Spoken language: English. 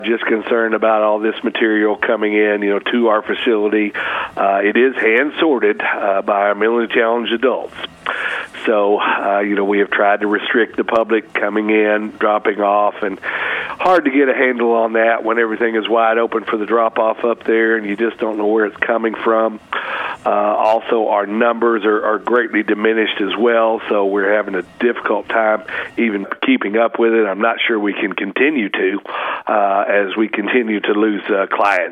Just concerned about all this material coming in, to our facility. It is hand sorted by our mentally challenged adults. So, we have tried to restrict the public coming in, dropping off, and hard to get a handle on that when everything is wide open for the drop-off up there, and you just don't know where it's coming from. Also, our numbers are greatly diminished as well, so we're having a difficult time even keeping up with it. I'm not sure we can continue to as we continue to lose clients.